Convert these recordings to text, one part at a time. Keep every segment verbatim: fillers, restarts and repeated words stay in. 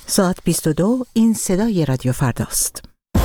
ساعت بیست و دو، این صدای رادیو فرداست.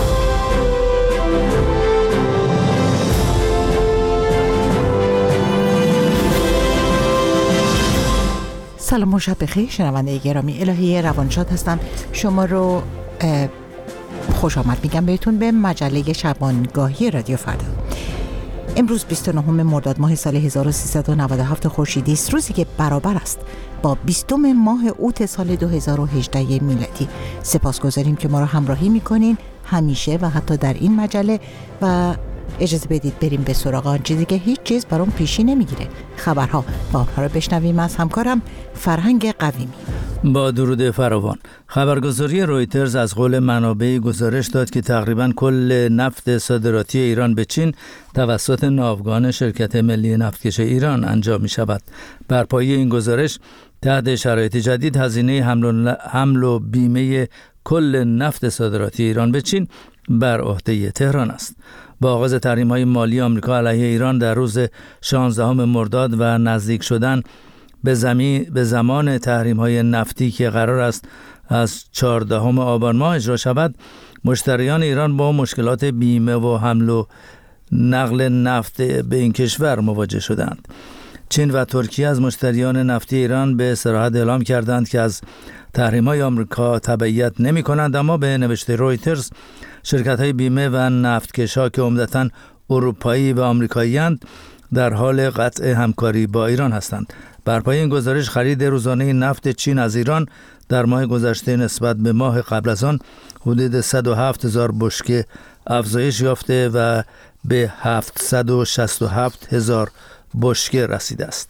سلام و شب بخیر شنونده گرامی، الهی روانشاد هستم. شما رو خوش آمد میگم بهتون به مجله شبانگاهی رادیو فردا. امروز بیست و نهم مرداد ماه سال هزار و سیصد و نود و هفت خورشیدی است، روزی که برابر است با بیستم ماه اوت سال دو هزار و هجده میلادی. سپاسگزاریم که ما رو همراهی میکنین همیشه و حتی در این مجله، و اجازه بدید بریم به سراغ آن چیزی که هیچ چیز برام پیشی نمیگیره، خبرها. با آنها رو بشنویم از همکارم فرهنگ قویمی. با درود فراوان. خبرگزاری رویترز از قول منابعی گزارش داد که تقریباً کل نفت صادراتی ایران به چین توسط ناوگان شرکت ملی نفتکش ایران انجام می شود. بر پایه این گزارش تحت شرایط جدید هزینه حمل, حمل و بیمه کل نفت صادراتی ایران به چین بر عهده تهران است. با آغاز تحریم‌های مالی آمریکا علیه ایران در روز شانزدهم مرداد و نزدیک شدن به زمین به زمان تحریم‌های نفتی که قرار است از چهاردهم آبان ماه اجرا شود، مشتریان ایران با مشکلات بیمه و حمل و نقل نفت به این کشور مواجه شدند. چین و ترکیه از مشتریان نفتی ایران به صراحت اعلام کردند که از تحریم‌های آمریکا تبعیت نمی‌کنند، اما به نوشته رویترز شرکت‌های بیمه و نفتکش‌ها که عمدتاً اروپایی و آمریکایی‌اند در حال قطع همکاری با ایران هستند. بر پایه این گزارش خرید روزانه نفت چین از ایران در ماه گذشته نسبت به ماه قبل از آن حدود صد و هفت هزار بشکه افزایش یافته و به هفتصد و شصت و هفت هزار بشکه رسیده است.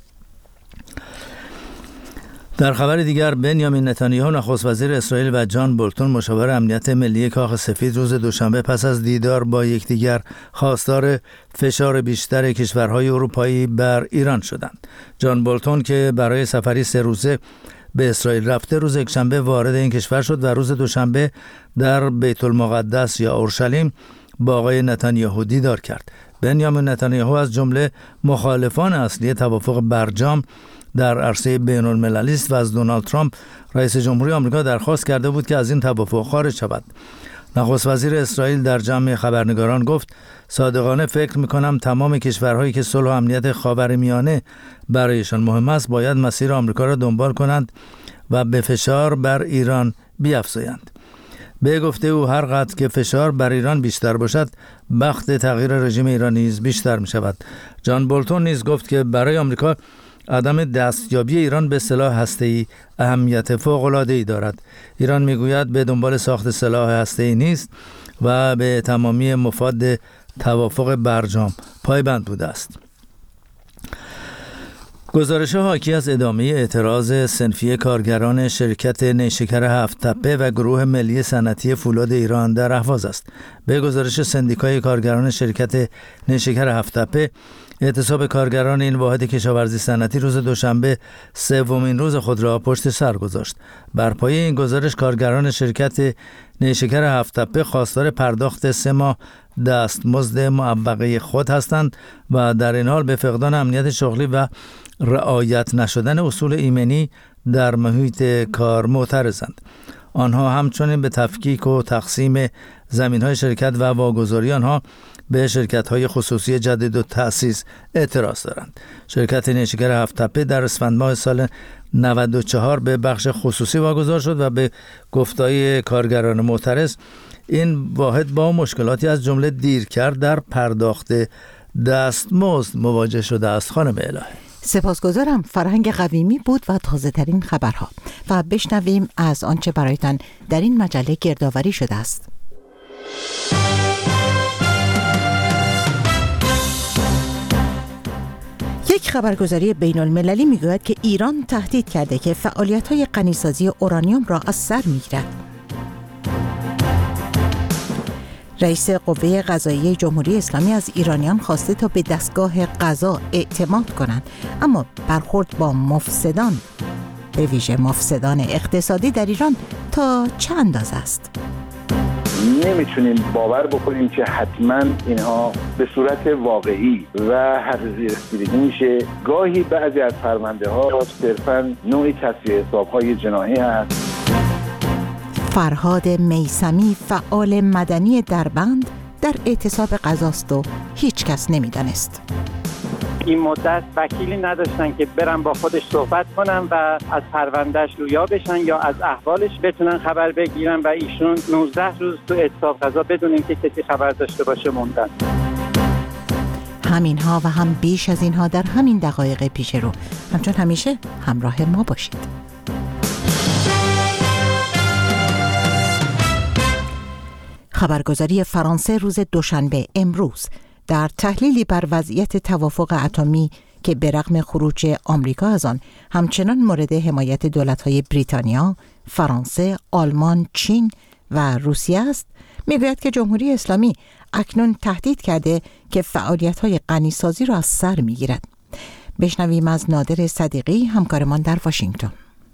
در خبر دیگر، بنیامین نتانیاهو نخست وزیر اسرائیل و جان بولتون مشاور امنیت ملی کاخ سفید روز دوشنبه پس از دیدار با یکدیگر خواستار فشار بیشتر کشورهای اروپایی بر ایران شدند. جان بولتون که برای سفری سه روزه به اسرائیل رفته، روز یکشنبه وارد این کشور شد و روز دوشنبه در بیت المقدس یا اورشلیم با آقای نتانیاهو دیدار کرد. بنیامین نتانیاهو از جمله مخالفان اصلی توافق برجام در عرصه بین المللی است و از دونالد ترامپ رئیس جمهوری آمریکا درخواست کرده بود که از این توافق خارج شود. نخست وزیر اسرائیل در جمع خبرنگاران گفت: صادقانه فکر می‌کنم تمام کشورهایی که صلح و امنیت خاورمیانه برایشان مهم است باید مسیر آمریکا را دنبال کنند و به فشار بر ایران بیفزایند. به گفته او هر قدر که فشار بر ایران بیشتر باشد، بخت تغییر رژیم ایران نیز بیشتر می‌شود. جان بولتون نیز گفت که برای آمریکا عدم دستیابی ایران به سلاح هسته‌ای اهمیت فوق‌العاده‌ای دارد. ایران میگوید به دنبال ساخت سلاح هسته‌ای نیست و به تمامی مفاد توافق برجام پایبند بوده است. گزارش حاکی از ادامه اعتراض صنفی کارگران شرکت نیشکر هفت تپه و گروه ملی صنعتی فولاد ایران در اهواز است. به گزارش سندیکای کارگران شرکت نیشکر هفت تپه، اعتصاب کارگران این واحد کشاورزی صنعتی روز دوشنبه سومین روز خود را پشت سر گذاشت. بر پایه این گزارش کارگران شرکت نیشکر هفت تپه خواستار پرداخت سه ماه دستمزد معوقه خود هستند و در این حال به فقدان امنیت شغلی و رعایت نشدن اصول ایمنی در محیط کار معترضند. آنها همچنین به تفکیک و تقسیم زمین‌های شرکت و واگذاری آنها به شرکت‌های خصوصی جدید و تأسیس اعتراض دارند. شرکت نیشکر هفت تپه در اسفند ماه سال نود و چهار به بخش خصوصی واگذار شد و به گفتای کارگران معترض این واحد با مشکلاتی از جمله دیرکرد در پرداخت دستمزد مواجه شده است. خانم الهی، سپاسگزارم. فرهنگ قویمی بود و تازه ترین خبرها، و بشنویم از آنچه برایتان در این مجله گردآوری شده است. یک خبرگزاری بین المللی میگوید که ایران تهدید کرده که فعالیت‌های غنیسازی اورانیوم را از سر میگیرد. رئیس قوه قضاییه جمهوری اسلامی از ایرانیان خواسته تا به دستگاه قضا اعتماد کنند، اما برخورد با مفسدان، به ویژه مفسدان اقتصادی در ایران، تا چه اندازه است؟ نمیتونیم باور بکنیم که حتما اینها به صورت واقعی و حقیقی رسیدگی میشه. گاهی بعضی از فرمانده ها صرفا نوعی تصفیه حساب های جناحی هست. فرهاد میثمی فعال مدنی دربند در اعتصاب غذاست و هیچ کس نمی‌دانست. این مدت وکیلی نداشتن که برن با خودش صحبت کنن و از پروندهش رویا بشن یا از احوالش بتونن خبر بگیرن و ایشون نوزده روز تو اعتصاب غذا بدون اینکه کسی خبر داشته باشه موندن. همینها و هم بیش از اینها در همین دقایق پیش رو. همچون همیشه همراه ما باشید. خبرگزاری فرانسه روز دوشنبه امروز در تحلیلی بر وضعیت توافق اتمی که به رغم خروج آمریکا از آن همچنان مورد حمایت دولت‌های بریتانیا، فرانسه، آلمان، چین و روسیه است، می‌گوید که جمهوری اسلامی اکنون تهدید کرده که فعالیت‌های غنی‌سازی را از سر می‌گیرد. بشنویم از نادر صدیقی، همکارمان در واشنگتن.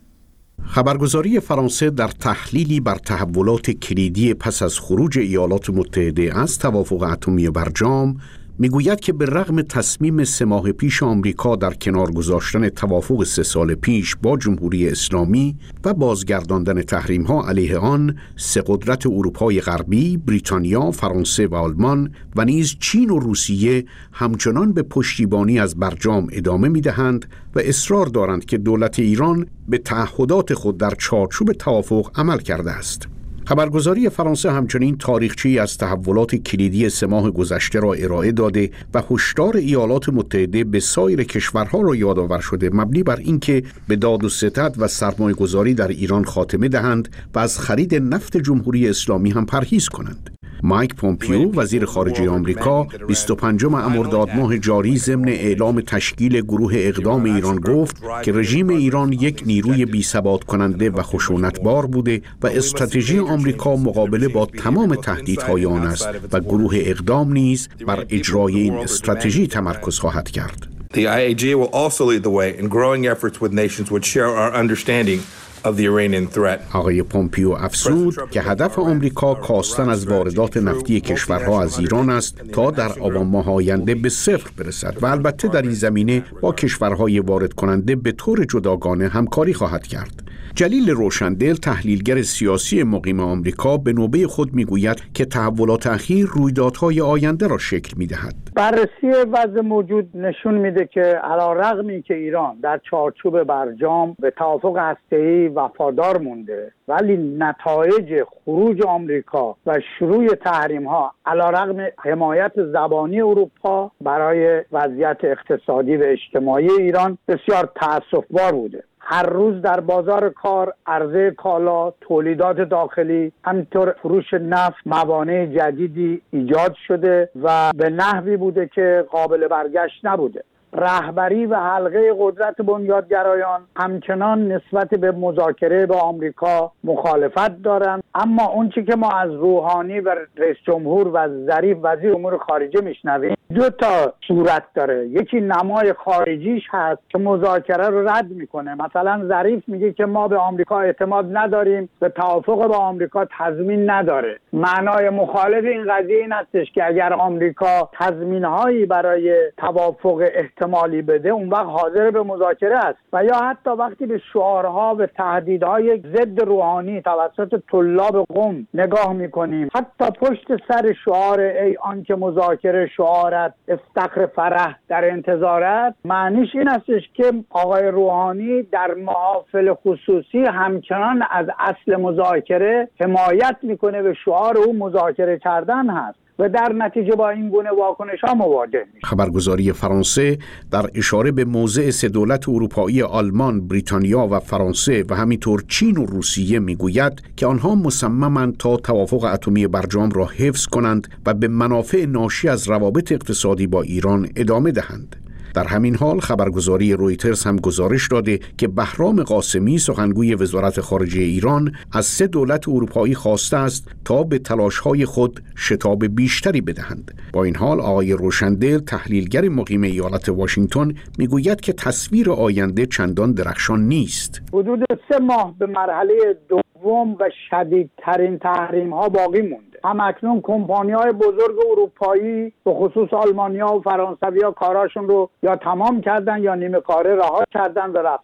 خبرگزاری فرانسه در تحلیلی بر تحولات کلیدی پس از خروج ایالات متحده از توافق اتمی برجام میگوید که به رغم تصمیم سه ماه پیش آمریکا در کنار گذاشتن توافق سه سال پیش با جمهوری اسلامی و بازگرداندن تحریم‌ها علیه آن، سه قدرت اروپای غربی، بریتانیا، فرانسه و آلمان و نیز چین و روسیه همچنان به پشتیبانی از برجام ادامه می‌دهند و اصرار دارند که دولت ایران به تعهدات خود در چارچوب توافق عمل کرده است. خبرگزاری فرانسه همچنین تاریخچه‌ای از تحولات کلیدی سه ماه گذشته را ارائه داده و هشدار ایالات متحده به سایر کشورها را یادآور شده مبنی بر اینکه به داد و ستد و سرمایه‌گذاری در ایران خاتمه دهند و از خرید نفت جمهوری اسلامی هم پرهیز کنند. مایک پومپیو وزیر خارجه آمریکا بیست و پنجم مرداد ماه جاری ضمن اعلام تشکیل گروه اقدام ایران گفت که رژیم ایران یک نیروی بی‌ثبات کننده و خشونتبار بوده و استراتژی آمریکا مقابله با تمام تهدیدهای آن است و گروه اقدام نیز بر اجرای این استراتژی تمرکز خواهد کرد. The آی ای جی will also lead the way in growing efforts with nations which share our understanding of the Iranian threat. آقای پومپیو افزود که هدف آمریکا کاستن از واردات نفتی کشورها از ایران است تا در آبان ماه آینده به صفر برسد و البته در این زمینه با کشورهای وارد کننده به طور جداگانه همکاری خواهد کرد. جلیل روشندل تحلیلگر سیاسی مقیم آمریکا به نوبه خود میگوید که تحولات اخیر رویدادهای آینده را شکل میدهد. بررسی وضع موجود نشون میده که علی‌رغمی که ایران در چارچوب برجام به توافق هسته‌ای وفادار مونده، ولی نتایج خروج آمریکا و شروع تحریم‌ها علی‌رغم حمایت زبانی اروپا برای وضعیت اقتصادی و اجتماعی ایران بسیار تأسف‌بار بوده. هر روز در بازار کار عرضه کالا، تولیدات داخلی، همینطور فروش نفت، موانع جدیدی ایجاد شده و به نحوی بوده که قابل برگشت نبوده. رهبری و حلقه قدرت بنیادگرایان همچنان نسبت به مذاکره با آمریکا مخالفت دارند، اما اون چی که ما از روحانی و رئیس جمهور و ظریف وزیر امور خارجه میشنویم دو تا صورت داره. یکی نمای خارجیش هست که مذاکره رو رد میکنه. مثلا ظریف میگه که ما به آمریکا اعتماد نداریم، به توافق با آمریکا تضمین نداره. معنای مخالف این قضیه این هستش که اگر آمریکا تضمین‌هایی برای توافق احتمالی بده، اون وقت حاضر به مذاکره است. و یا حتی وقتی به شعارها و تهدیدهای ضد روحانی توسط طلاب قم نگاه میکنیم، حتی پشت سر شعار ای آنکه مذاکره شعارت استخر فرح در انتظارت، معنیش این استش که آقای روحانی در محافل خصوصی همچنان از اصل مذاکره حمایت میکنه و شعار او مذاکره کردن هست و در نتیجه با این گونه واکنش‌ها مواجه میشه. خبرگزاری فرانسه در اشاره به موضع سه دولت اروپایی آلمان، بریتانیا و فرانسه و همینطور چین و روسیه میگوید که آنها مصممند تا توافق اتمی برجام را حفظ کنند و به منافع ناشی از روابط اقتصادی با ایران ادامه دهند. در همین حال خبرگزاری رویترز هم گزارش داده که بهرام قاسمی سخنگوی وزارت خارجه ایران از سه دولت اروپایی خواسته است تا به تلاش‌های خود شتاب بیشتری بدهند. با این حال آقای روشندل تحلیلگر مقیم ایالت واشنگتن میگوید که تصویر آینده چندان درخشان نیست. حدود سه ماه به مرحله دوم و شدیدترین تحریم‌ها باقی مونده. هم اکنون کمپانی‌های بزرگ اروپایی به خصوص آلمانیا و فرانسویا کاراشون رو یا تمام کردن یا نیمه کاره رها کردن و رفتن.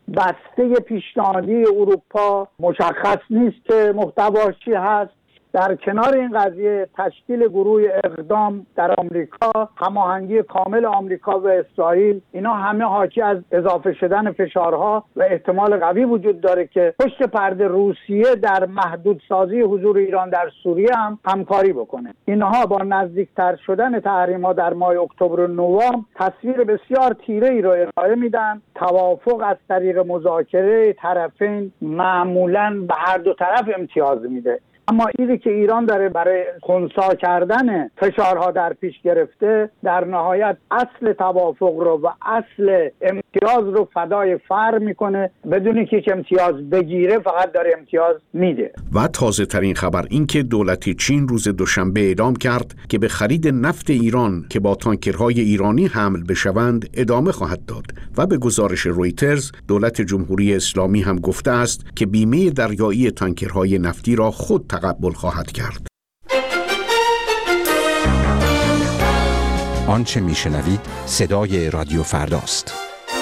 بسته پیشنهادی اروپا مشخص نیست که محتواش چی هست. در کنار این قضیه تشکیل گروه اقدام در آمریکا، هماهنگی کامل آمریکا و اسرائیل، اینا همه حاکی از اضافه شدن فشارها و احتمال قوی وجود داره که پشت پرده روسیه در محدودسازی حضور ایران در سوریه هم همکاری بکنه. اینها با نزدیکتر شدن تحریم‌ها در ماه اکتبر و نوامبر تصویر بسیار تیره ای را ارائه میدن. توافق از طریق مذاکره طرفین معمولاً به هر دو طرف امتیاز میده، اما ایدی که ایران داره برای خنثی کردن فشارها در پیش گرفته، در نهایت اصل توافق رو و اصل امتیاز رو فدای فر میکنه، بدون اینکه هیچ امتیاز بگیره، فقط داره امتیاز میده. و تازه ترین خبر این که دولت چین روز دوشنبه اعلام کرد که به خرید نفت ایران که با تانکرهای ایرانی حمل بشوند ادامه خواهد داد و به گزارش رویترز دولت جمهوری اسلامی هم گفته است که بیمه دریایی تانکرهای نفتی را خود تقبل خواهد کرد. آنچه میشنوید صدای رادیو فرداست.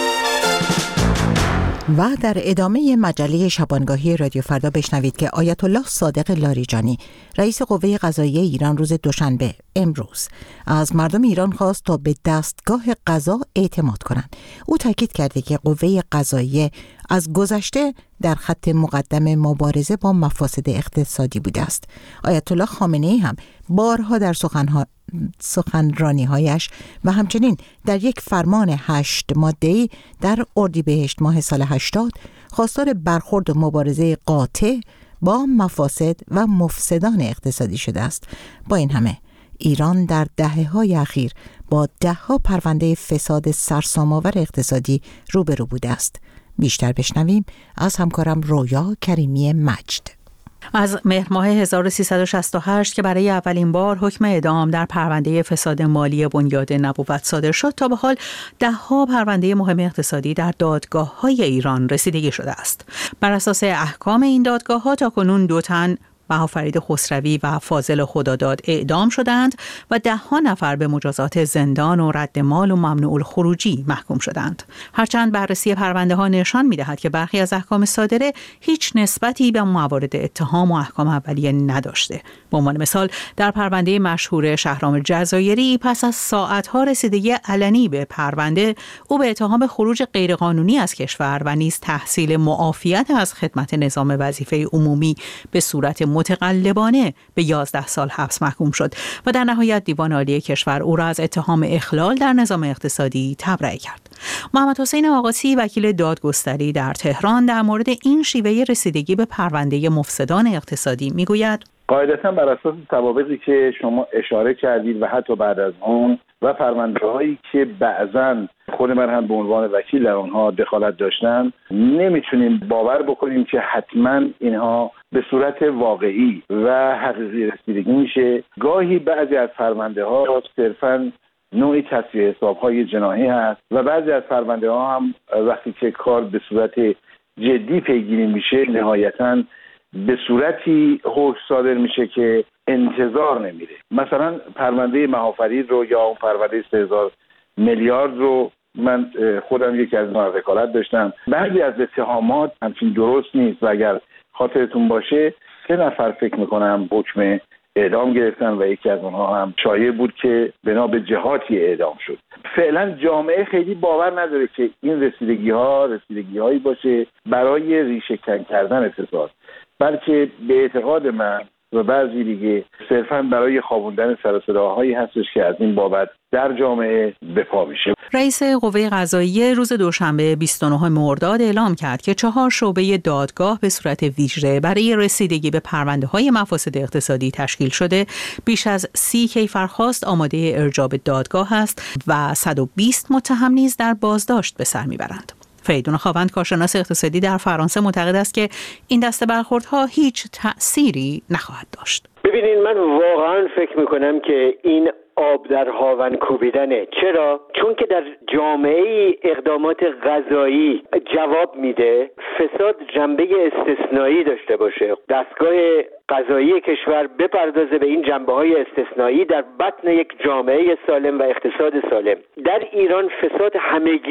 و در ادامه مجله شبانگاهی رادیو فردا بشنوید که آیت الله صادق لاریجانی رئیس قوه قضاییه ایران روز دوشنبه امروز از مردم ایران خواست تا به دستگاه قضا اعتماد کنند. او تاکید کرده که قوه قضاییه از گذشته در خط مقدم مبارزه با مفاسد اقتصادی بوده است. آیت الله خامنه‌ای هم بارها در سخنها سخنرانی‌هایش و همچنین در یک فرمان هشت ماده‌ای در اردیبهشت ماه سال هشتاد خواستار برخورد و مبارزه قاطع با مفاسد و مفسدان اقتصادی شده است. با این همه ایران در دهه‌های اخیر با ده‌ها پرونده فساد سرسام‌آور اقتصادی روبرو بوده است. بیشتر بشنویم از همکارم رویا کریمی مجد. از مهر ماه هزار و سیصد و شصت و هشت که برای اولین بار حکم اعدام در پرونده فساد مالی بنیاد نبوت صادر شد تا به حال ده‌ها پرونده مهم اقتصادی در دادگاه‌های ایران رسیدگی شده است. بر اساس احکام این دادگاه‌ها تاکنون دو تن بهافرید خسروی و فاضل خداداد اعدام شدند و ده ها نفر به مجازات زندان و رد مال و ممنوع الخروجی محکوم شدند. هرچند بررسی پرونده ها نشان می دهد که برخی از احکام صادره هیچ نسبتی به موارد اتهام و احکام اولیه نداشته. به عنوان مثال در پرونده مشهور شهرام جزایری پس از ساعتها رسیدگی علنی به پرونده، او به اتهام خروج غیرقانونی از کشور و نیز تحصیل معافیت از خدمت نظام وظیفه عمومی به صورت متقلبانه به یازده سال حبس محکوم شد و در نهایت دیوان عالی کشور او را از اتهام اخلال در نظام اقتصادی تبرئه کرد. محمد حسین آقاسی وکیل دادگستری در تهران در مورد این شیوه رسیدگی به پرونده مفسدان اقتصادی میگوید: قاعدتاً بر اساس سوابقی که شما اشاره کردید و حتی بعد از اون و پرونده‌هایی که بعضاً خود من هم به عنوان وکیل در آنها دخالت داشتم، نمیتونیم باور بکنیم که حتما اینها به صورت واقعی و حقیقی رسیدگی میشه. گاهی بعضی از پرونده‌ها صرفاً نوعی تصفیه حساب‌های جناحی هست و بعضی از پرونده‌ها هم وقتی که کار به صورت جدی پیگیری میشه نهایتاً به صورتی حکم صادر میشه که انتظار نمیره. مثلا پرونده مهافرید رو یا اون پرونده سه هزار میلیارد رو من خودم یکی از اونها وکالت داشتم. بعضی از اتهامات همچین درست نیست و اگر خاطرتون باشه سه نفر فکر میکنم حکم اعدام گرفتن و یکی از اونها هم شایع بود که بنا به جهاتی اعدام شد. فعلا جامعه خیلی باور نداره که این رسیدگی ها رسیدگی هایی باشه برای ریشه کن کردن فساد، بلکه به اعتقاد من و بعضی دیگه صرفاً برای خوابوندن سر و صداهایی هستش که از این بابت در جامعه به پا میشه. رئیس قوه قضاییه روز دوشنبه بیست و نهم مرداد اعلام کرد که چهار شعبه دادگاه به صورت ویژه برای رسیدگی به پرونده‌های مفاسد اقتصادی تشکیل شده. بیش از سی کیفرخواست آماده ارجاع به دادگاه است و صد و بیست متهم نیز در بازداشت به سر میبرند. فریدون خاوند کارشناس اقتصادی در فرانسه معتقد است که این دسته برخوردها هیچ تأثیری نخواهد داشت. ببینید، من واقعا فکر میکنم که این آب در هاون کوبیدنه. چرا؟ چون که در جامعه اقدامات قضایی جواب میده فساد جنبه استثنایی داشته باشه. دستگاه قضایی کشور بپردازه به این جنبه‌های استثنایی در بطن یک جامعه سالم و اقتصاد سالم. در ایران فساد همه‌گیر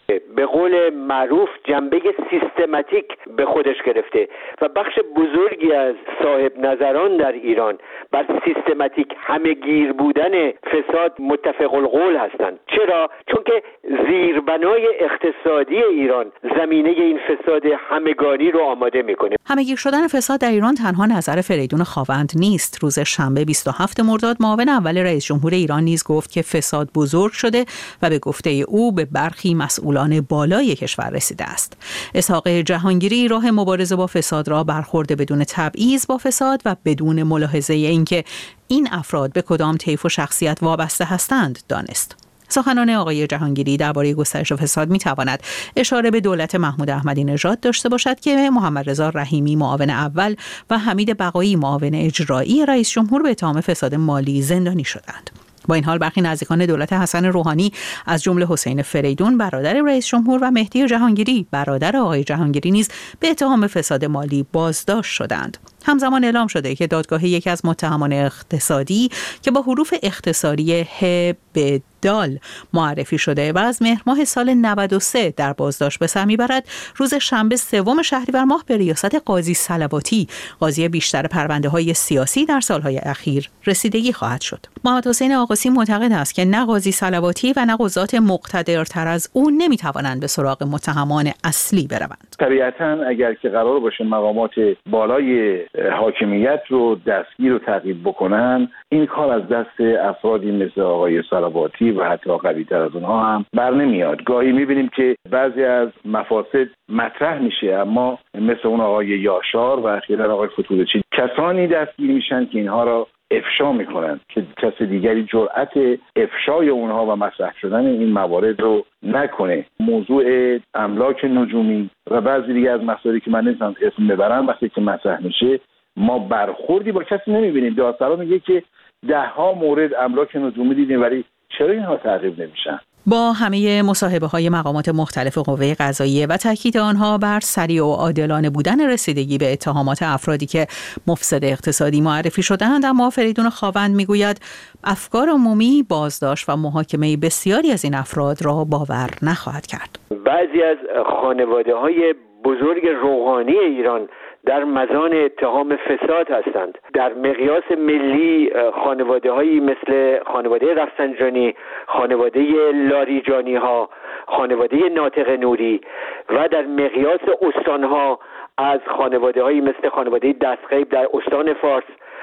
به قول معروف جنبه سیستماتیک به خودش گرفته و بخش بزرگی از صاحب نظران در ایران بر سیستماتیک همه‌گیر بودن فساد متفق القول هستند. چرا؟ چون که زیربنای اقتصادی ایران زمینه این فساد همگانی رو آماده میکنه. همه‌گیر شدن فساد در ایران تنها نظر فریدون خاوند نیست. روز شنبه بیست و هفتم مرداد معاون اول رئیس جمهور ایران نیز گفت که فساد بزرگ شده و به گفته او به برخی مسئولان بالای کشور رسیده است. اسحاق جهانگیری راه مبارزه با فساد را برخورد بدون تبعیض با فساد و بدون ملاحظه اینکه این افراد به کدام طیف و شخصیت وابسته هستند دانست. سخنان آقای جهانگیری درباره گسترش فساد می‌تواند اشاره به دولت محمود احمدی نژاد داشته باشد که محمد رضا رحیمی معاون اول و حمید بقایی معاون اجرایی رئیس جمهور به اتهام فساد مالی زندانی شدند. با این حال برخی نزدیکان دولت حسن روحانی از جمله حسین فریدون برادر رئیس جمهور و مهدی جهانگیری برادر آقای جهانگیری نیز به اتهام فساد مالی بازداشت شدند. همزمان اعلام شده که دادگاه یکی از متهمان اقتصادی که با حروف اختصاری ه ب دال معرفی شده و از مهر ماه سال نود و سه در بازداشت به سر میبرد، روز شنبه سوم شهریور ماه به ریاست قاضی صلواتی، قاضی بیشتر پرونده های سیاسی در سالهای اخیر رسیدگی خواهد شد. محمد حسین آقاسی معتقد است که نه قاضی صلواتی و نه قضات مقتدرتر از او نمیتوانند به سراغ متهمان اصلی بروند. طبیعتاً اگر که قرار باشه مقامات بالای حاکمیت رو دستگیر و تعقیب بکنن، این کار از دست افرادی مثل آقای صلواتی و حتی قوی‌تر از اونها هم بر نمیاد. گاهی میبینیم که بعضی از مفاسد مطرح میشه، اما مثل اون آقای یاشار و اخیراً آقای فتوحچی کسانی دستگیر میشن که اینها را افشا میکنن که کس دیگری جرأت افشای اونها و مطرح شدن این موارد رو نکنه. موضوع املاک نجومی و بعضی دیگه از مسائلی که من نمیتونم اسم ببرم وقتی که مطرح میشه ما برخوردی با کسی نمیبینیم. دادسرا میگه که ده ها مورد املاک نجومی دیدیم ولی چرا اینها تعقیب نمیشن؟ با همه مصاحبه های مقامات مختلف قوه قضاییه و تاکید آنها بر سریع و عادلانه بودن رسیدگی به اتهامات افرادی که مفسد اقتصادی معرفی شدند، اما فریدون خاوند میگوید افکار عمومی بازداشت و محاکمه بسیاری از این افراد را باور نخواهد کرد. بعضی از خانواده های بزرگ روحانی ایران در مزان اتهام فساد هستند. در مقیاس ملی خانواده هایی مثل خانواده رفسنجانی، خانواده لاریجانی ها، خانواده ناطق نوری و در مقیاس استان ها از خانواده هایی مثل خانواده دستغیب در استان فارس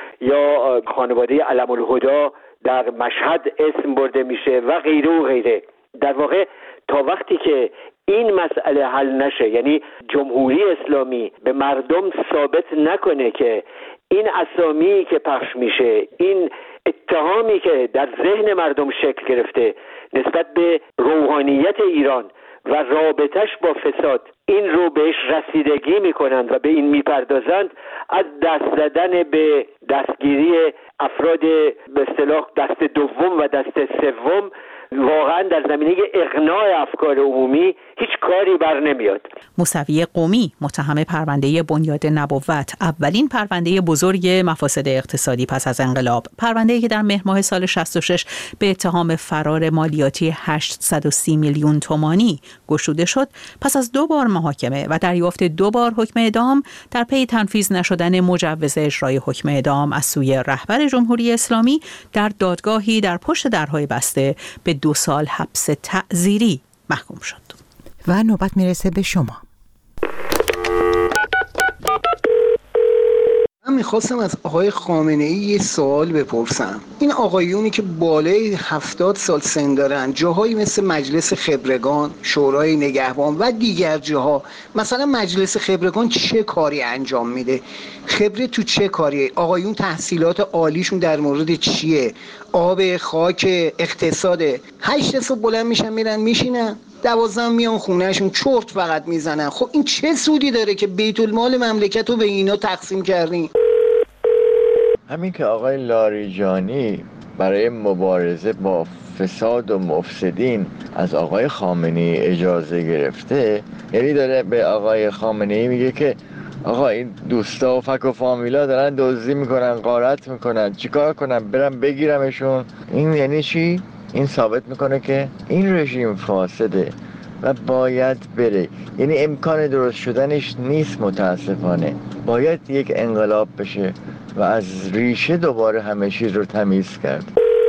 یا خانواده علم الهدا در مشهد اسم برده میشه و غیره و غیره. در واقع تا وقتی که این مسئله حل نشه، یعنی جمهوری اسلامی به مردم ثابت نکنه که این اسامی که پخش میشه، این اتهامی که در ذهن مردم شکل گرفته نسبت به روحانیت ایران و رابطش با فساد، این رو بهش رسیدگی میکنند و به این میپردازند، از دست زدن به دستگیری افراد به اصطلاح دست دوم و دست سوم واقعا در زمینه اقناع افکار عمومی هیچ کاری بر نمیاد. موسوی قمی متهم پرونده بنیاد نبوت، اولین پرونده بزرگ مفاسد اقتصادی پس از انقلاب، پرونده‌ای که در مهر ماه سال شصت و شش به اتهام فرار مالیاتی هشتصد و سی میلیون تومانی گشوده شد، پس از دو بار محاکمه و دریافت دو بار حکم اعدام در پی تنفیذ نشدن مجوز اجرای حکم اعدام از سوی رهبر جمهوری اسلامی در دادگاهی در پشت درهای بسته به دو سال حبس تعزیری محکوم شد. و نوبت میرسه به شما. من میخواستم از آقای خامنه‌ای یه سوال بپرسم. این آقایونی که بالای هفتاد سال سن دارن، جاهایی مثل مجلس خبرگان، شورای نگهبان و دیگر جاها، مثلا مجلس خبرگان چه کاری انجام میده؟ خبره تو چه کاریه؟ آقایون تحصیلات عالیشون در مورد چیه؟ آب، خاک، اقتصاد. هشت صبح بلند میشن میرن میشینن، دوازدهم میان خونهشون چرت فقط میزنن. خب این چه سودی داره که بیت المال مملکت رو به اینا تقسیم کردین؟ همین که آقای لاریجانی برای مبارزه با فساد و مفسدین از آقای خامنه‌ای اجازه گرفته، یعنی داره به آقای خامنه‌ای میگه که آقا این دوستا و فک و فامیلا دارن دزدی میکنن، غارت میکنن، چیکار کنن؟ برم بگیرمشون؟ این یعنی چی؟ این ثابت میکنه که این رژیم فاسده و باید بره. یعنی امکان درست شدنش نیست متاسفانه. باید یک انقلاب بشه و از ریشه دوباره همه چیز رو تمیز کرد.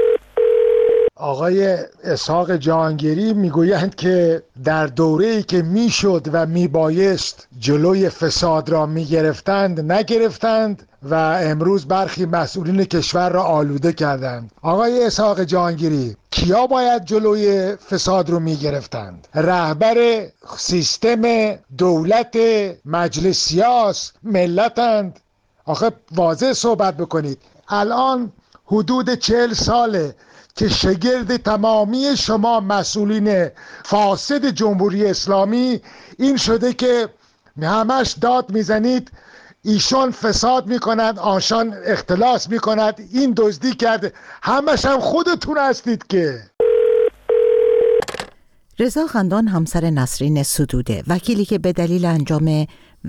آقای اسحاق جهانگیری میگویند که در دوره‌ای که میشد و میبایست جلوی فساد را میگرفتند نگرفتند و امروز برخی مسئولین کشور را آلوده کردند. آقای اسحاق جهانگیری، کیا باید جلوی فساد رو میگرفتند؟ رهبر سیستم دولت مجلس سیاس ملتند؟ آخه واضح صحبت بکنید. الان حدود چهل ساله که شگرد تمامی شما مسئولین فاسد جمهوری اسلامی این شده که همش داد میزنید ایشان فساد میکنند، آنشان اختلاس میکند، این دزدی کرده، همش هم خودتون هستید که. رضا خندان همسر نسرین ستوده، وکیلی که به دلیل انجام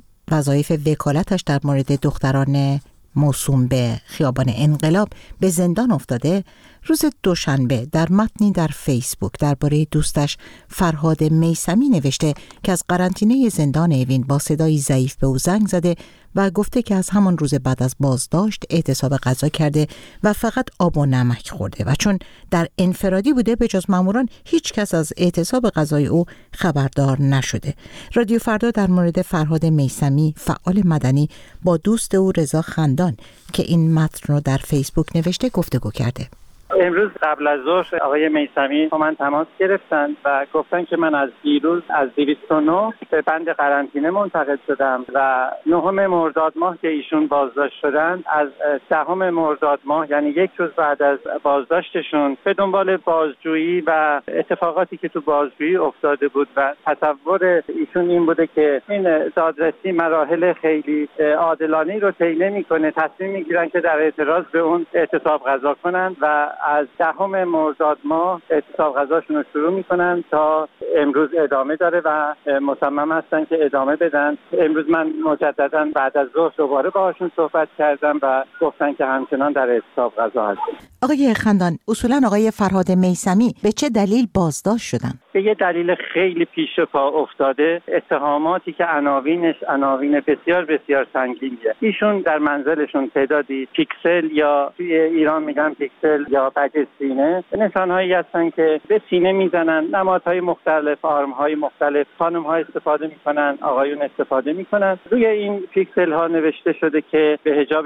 وظایف وکالتش در مورد دختران موسوم به خیابان انقلاب به زندان افتاده، روز دوشنبه در متنی در فیسبوک درباره دوستش فرهاد میثمی نوشته که از قرنطینه زندان اوین با صدایی ضعیف به او زنگ زده و گفته که از همان روز بعد از بازداشت اعتصاب غذا کرده و فقط آب و نمک خورده و چون در انفرادی بوده به جز ماموران هیچ کس از اعتصاب غذای او خبردار نشده. رادیو فردا در مورد فرهاد میثمی فعال مدنی با دوست او رضا خندان که این متن رو در فیسبوک نوشته گفتگو کرده. امروز قبل از ظهر آقای میثمی با من تماس گرفتن و گفتن که من از دیروز از دویست و نه به بند قرنطینه منتقل شدم و نهم مرداد ماه که ایشون بازداشت شدن، از دهم مرداد ماه یعنی یک روز بعد از بازداشتشون به دنبال بازجویی و اتفاقاتی که تو بازجویی افتاده بود و تصور ایشون این بوده که این دادرسی مراحل خیلی عادلانه‌ای رو طی نمی‌کنه، تصمیم می‌گیرن که در اعتراض به اون اعتصاب غذا کنند و از دهم مرداد ماه اعتصاب غذاشون رو شروع میکنن تا امروز ادامه داره و مصمم هستن که ادامه بدن. امروز من مجددا بعد از ظهر دوباره باهاشون صحبت کردم و گفتن که همچنان در اعتصاب غذا هستن. آقای خندان، اصولا آقای فرهاد میثمی به چه دلیل بازداشت شدن؟ به یه دلیل خیلی پیش پا افتاده، اتهاماتی که عناوینش عناوین بسیار بسیار سنگینیه. ایشون در منزلشون تعدادی پیکسل یا توی ایران میگن پیکسل یا بگ سینه، نشانهایی هستن که به سینه میزنن، نمادهای مختلف، آرمهای مختلف، خانم‌ها استفاده میکنن، آقایون استفاده میکنن. روی این پیکسل ها نوشته شده که به حجاب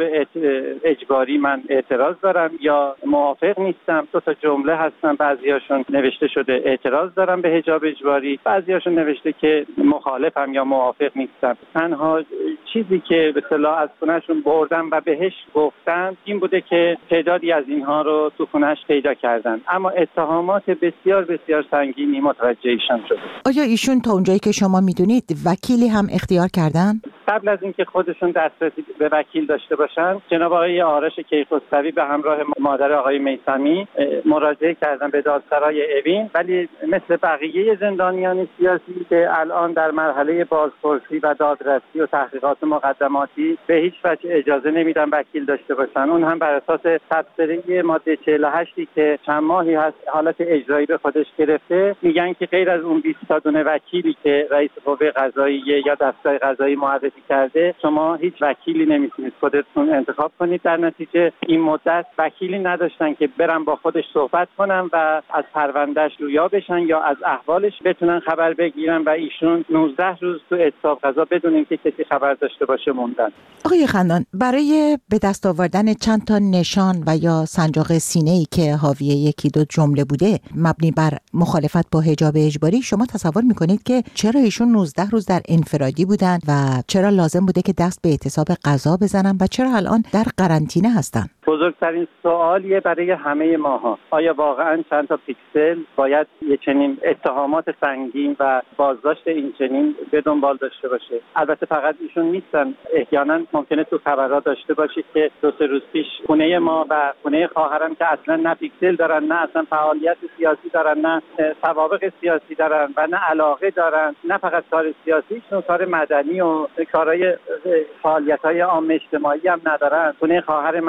اجباری من اعتراض دارم یا موافق نیستم. دو تا جمله هستن، بعضیاشون نوشته شده اعتراض دارم به حجاب اجباری، بعضیاشون نوشته که مخالفم یا موافق نیستم. تنها چیزی که به اصطلاح از خونه‌شون بردن و بهش گفتن این بوده که تعدادی از اینها رو تو خونه‌اش پیدا کردن، اما اتهامات بسیار بسیار سنگینی متوجه ایشان شده. آیا ایشون تا اونجایی که شما میدونید وکیلی هم اختیار کردن؟ قبل از اینکه خودشون دسترسی به وکیل داشته باشن، جناب آقای آرش کیخسروی به همراه مادر آقای میثمی مراجعه کردن به دادسرای اوین، ولی مثل بقیه زندانیان سیاسی که الان در مرحله بازپرسی و دادرسی و تحقیقات مقدماتی به هیچ وجه اجازه نمیدن وکیل داشته باشن. اون هم بر اساس تبصره ماده چهل و هشت که چند ماهی هست حالت اجرایی به خودش گرفته، میگن که غیر از اون بیست تا دونه وکیلی که رئیس قوه قضاییه یا دستگاه قضایی معرفی کرده، شما هیچ وکیلی نمیتونید خودتون انتخاب کنید. در نتیجه این مدت وکیلی نداشتن که برن با خودش صحبت کنن و از پروندهش رویا بشن یا از احوالش بتونن خبر بگیرن و ایشون نوزده روز تو اعتصاب غذا بدون اینکه کسی خبر داشته باشه موندن. آقای خندان، برای به دست آوردن چند تا نشان و یا سنجاق سینه‌ای که حاوی یکی دو جمله بوده مبنی بر مخالفت با حجاب اجباری، شما تصور میکنید که چرا ایشون نوزده روز در انفرادی بودن و چرا لازم بوده که دست به اعتصاب غذا بزنن و چرا الان در قرنطینه هستن؟ بزرگترین سوالیه برای همه ماها، آیا واقعا چند تا پیکسل باید یه چنین اتهامات سنگین و بازداشت این چنین به دنبال داشته باشه؟ البته فقط ایشون نیستن، احیانا ممکنه تو خبرات داشته باشید که دو سه روز پیش خونه ما و خونه خواهرم که اصلا نه پیکسل دارن، نه اصلا فعالیت سیاسی دارن، نه سوابق سیاسی دارن و نه علاقه دارن، نه فقط کار سیاسی، چون کار مدنی و کارهای فعالیت‌های عام اجتماعی هم ندارن. خونه خواهر من و خونه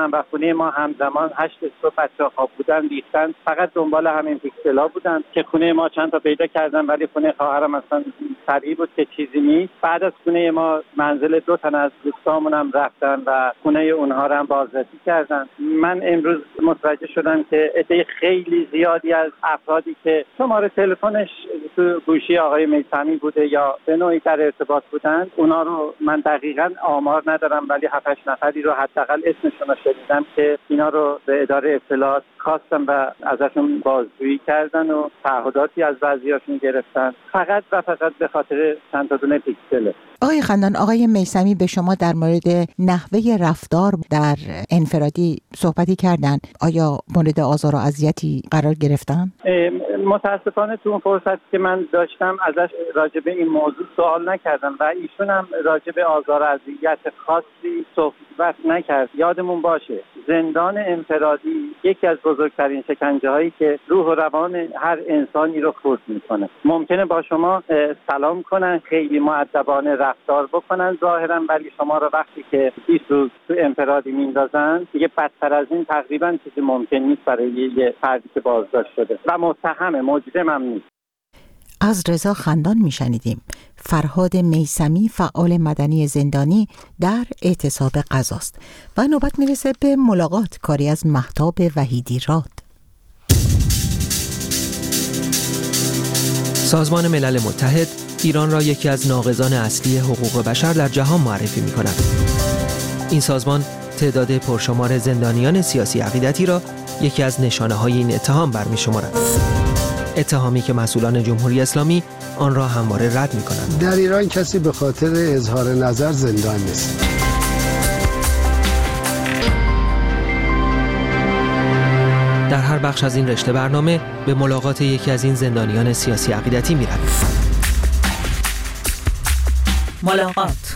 خونه ما همزمان هشت صبح بچه‌ها خواب بودن ریختن، فقط دنبال همین پیکسلا بودن که خونه ما چند تا پیدا کردن، ولی خونه خواهرم اصلا طبیعی بود که چیزی نیست. بعد از خونه ما منزل دو تن از دوستامون هم رفتن و خونه اونها رو هم بازرسی کردن. من امروز متوجه شدم که عده خیلی زیادی از افرادی که شماره تلفنش تو گوشی آقای میثمی بوده یا به نوعی در ارتباط بودن، اونا رو من دقیقاً آمار ندارم، ولی هفت هشت نفری رو حداقل اسمشون رو شنیدم که اینا رو به اداره اطلاعات خواستم و ازشون بازجویی کردن و تعهداتی از بعضیاشون گرفتن، فقط و فقط به خاطر چند تا دونه پیکسل. آقای خندان، آقای میثمی به شما در مورد نحوه رفتار در انفرادی صحبتی کردن. آیا مورد آزار و اذیتی قرار گرفتن؟ متاسفانه تو اون فرصت که من داشتم ازش راجع به این موضوع سوال نکردم و ایشون هم راجع به آزار و اذیت خاصی صحبت نکرد. یادمون باشه زندان انفرادی یکی از بزرگترین شکنجه هایی که روح و روان هر انسانی رو خرد میکنه. ممکنه با شما سلام کنن، خیلی مؤدبانه رفتار بکنن ظاهرا، ولی شما رو وقتی که بیست روز تو انفرادی میندازن دیگه بدتر از این تقریبا چیزی ممکن نیست برای یه فردی که بازداشت شده و متهم مجرم هم نیست. از رضا خندان میشنیدیم. فرهاد میثمی فعال مدنی زندانی در اعتصاب قضاست و نوبت میرسه به ملاقات، کاری از مهتاب وحیدی راد. سازمان ملل متحد ایران را یکی از ناقضان اصلی حقوق بشر در جهان معرفی می‌کند. این سازمان تعداد پرشمار زندانیان سیاسی عقیدتی را یکی از نشانه‌های این اتهام برمی‌شمارد. اتهامی که مسئولان جمهوری اسلامی آن را همواره رد می‌کنند. در ایران کسی به خاطر اظهار نظر زندان نیست. در هر بخش از این رشته برنامه به ملاقات یکی از این زندانیان سیاسی عقیدتی می‌رویم. ملاقات.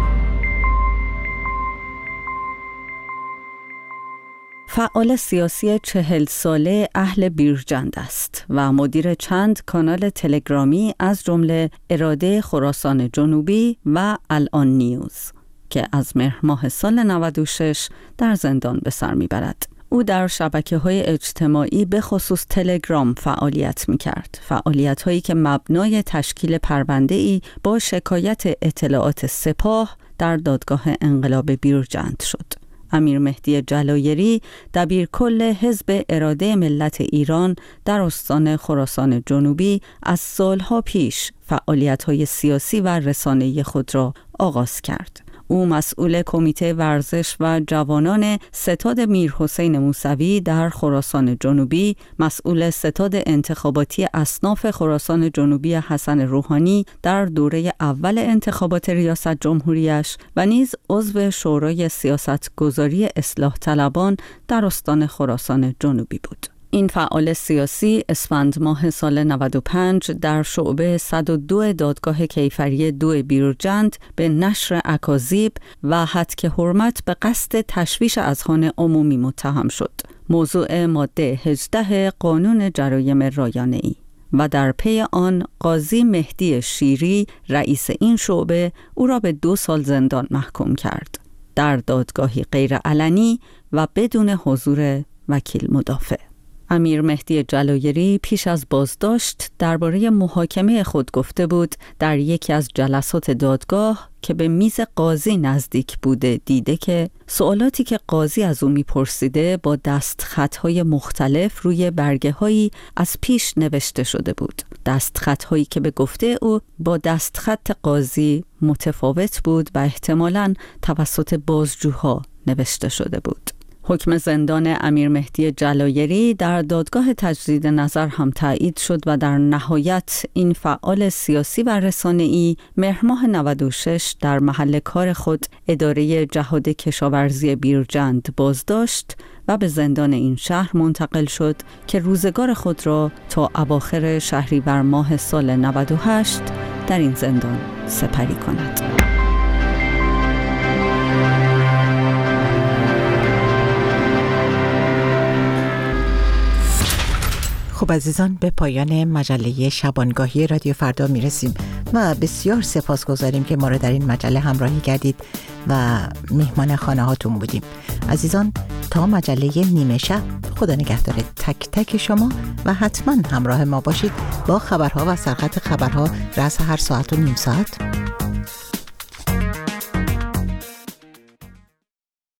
فعال سیاسی چهل ساله اهل بیرجند است و مدیر چند کانال تلگرامی از جمله اراده خراسان جنوبی و الان نیوز که از مهر ماه سال نود و شش در زندان به سر میبرد. او در شبکه‌های اجتماعی به خصوص تلگرام فعالیت می‌کرد. فعالیت‌هایی که مبنای تشکیل پرونده‌ای با شکایت اطلاعات سپاه در دادگاه انقلاب بیرجند شد. امیر مهدی جلایری دبیرکل حزب اراده ملت ایران در استان خراسان جنوبی از سالها پیش فعالیت‌های سیاسی و رسانه‌ای خود را آغاز کرد. او مسئول کمیته ورزش و جوانان ستاد میرحسین موسوی در خراسان جنوبی، مسئول ستاد انتخاباتی اصناف خراسان جنوبی حسن روحانی در دوره اول انتخابات ریاست جمهوریش و نیز عضو شورای سیاستگذاری اصلاح طلبان در استان خراسان جنوبی بود. این فعال سیاسی اسفند ماه سال نود و پنج در شعبه صد و دو دادگاه کیفری دو بیرجند به نشر اکاذیب و هتک حرمت به قصد تشویش اذهان عمومی متهم شد. موضوع ماده هجده قانون جرایم رایانه‌ای و در پی آن قاضی مهدی شیری رئیس این شعبه او را به دو سال زندان محکوم کرد در دادگاهی غیر علنی و بدون حضور وکیل مدافع. امیر مهدی جلایری پیش از بازداشت درباره محاکمه خود گفته بود در یکی از جلسات دادگاه که به میز قاضی نزدیک بوده دیده که سوالاتی که قاضی از او میپرسیده با دستخطهای مختلف روی برگه‌هایی از پیش نوشته شده بود. دستخطهایی که به گفته او با دستخط قاضی متفاوت بود و احتمالاً توسط بازجوها نوشته شده بود. حکم زندان امیر مهدی جلایری در دادگاه تجدید نظر هم تایید شد و در نهایت این فعال سیاسی و رسانه‌ای مهر ماه نود و شش در محل کار خود اداره جهاد کشاورزی بیرجند بازداشت و به زندان این شهر منتقل شد که روزگار خود را تا اواخر شهریور ماه سال نود و هشت در این زندان سپری کند. خب عزیزان، به پایان مجله شبانگاهی رادیو فردا میرسیم و بسیار سپاسگزاریم که ما را در این مجله همراهی کردید و میهمان خانه هاتون بودیم. عزیزان، تا مجله نیمه شب، خدا نگهدار تک تک شما و حتما همراه ما باشید با خبرها و سرخط خبرها رأس هر ساعت و نیم ساعت